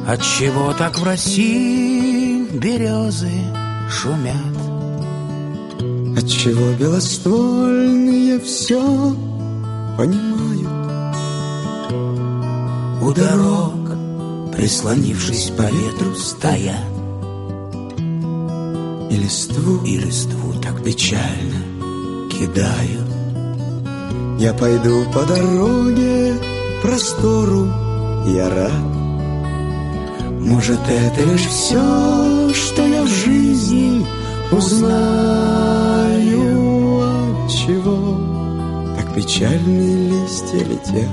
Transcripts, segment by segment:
Отчего так в России березы шумят? Отчего белоствольные все понимают? У дорог, прислонившись по ветру, стоят, и листву так печально кидают. Я пойду по дороге простору, я рад. Может, это лишь все, что я в жизни узнаю. Отчего так печальные листья летят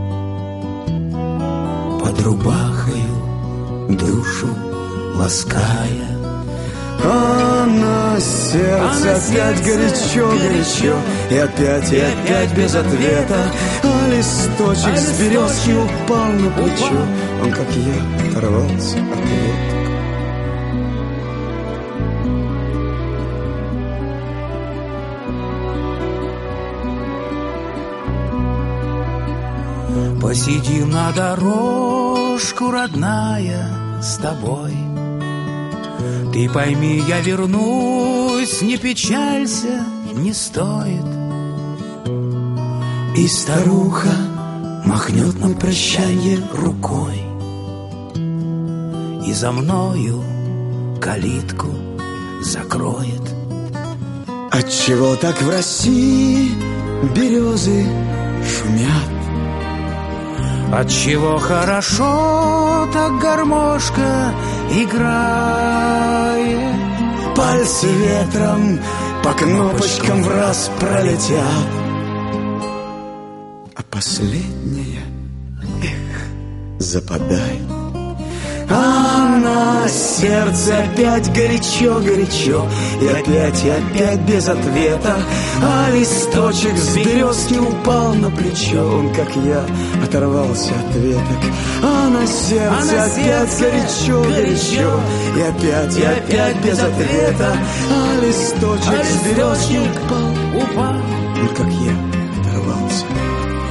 под рубахою, душу лаская. А на сердце опять горячо, и опять без ответа. А листочек с березки упал на плечо. Он, как я, оторвался от веток. Посидим на дорожку, родная, с тобой. Ты пойми, я вернусь, не печалься, не стоит. И старуха махнет на прощанье рукой, и за мною калитку закроет. Отчего так в России березы шумят? Отчего хорошо так гармошка играет? Пальцы ветром по кнопочкам в раз пролетят, а последняя, западает. А на сердце опять горячо, и опять без ответа. А листочек с березки упал на плечо. Он, как я, оторвался от веток. А на сердце опять горячо, и опять без ответа. А листочек с березки упал. Он, как я, оторвался